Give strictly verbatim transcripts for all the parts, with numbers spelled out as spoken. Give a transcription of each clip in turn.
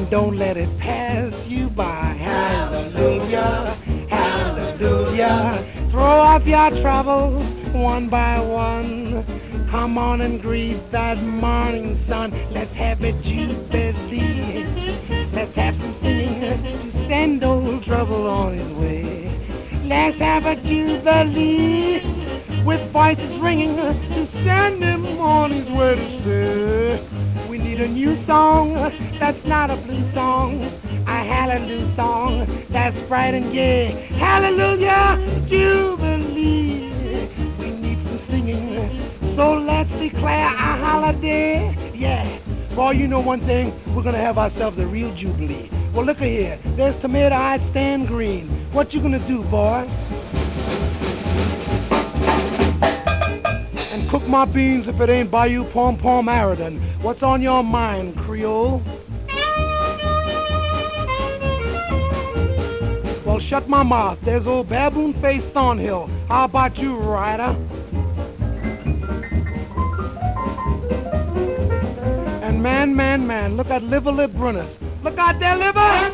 and don't let it pass you by. Hallelujah, hallelujah. Throw off your troubles one by one. Come on and greet that morning sun. Let's have a jubilee. Let's have some singing to send old trouble on his way. Let's have a jubilee with voices ringing to send him on his way to stay. We need a new song that's not a blue song, a hallelujah song that's bright and gay. Hallelujah, jubilee. We need some singing, so let's declare a holiday. Yeah. Boy, you know one thing, we're gonna have ourselves a real jubilee. Well, look at here. There's tomato-eyed Stan Green. What you gonna do, boy? And cook my beans if it ain't Bayou Pom Pom Aridon. What's on your mind, Creole? Well, shut my mouth. There's old baboon-faced Thornhill. How about you, Ryder? And man, man, man, look at Liver Lip Brunners. Look out there, Liver!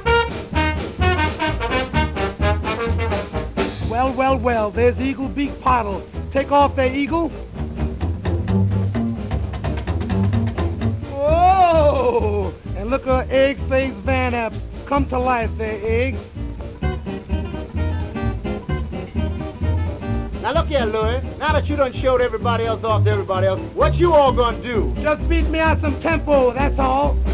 Well, well, well, there's Eagle Beak Pottle. Take off there, Eagle. Whoa! And look at Egg-Faced Van Apps. Come to life there, Eggs. Now look here, Louis. Now that you done showed everybody else off to everybody else, what you all gonna do? Just beat me out some tempo, that's all.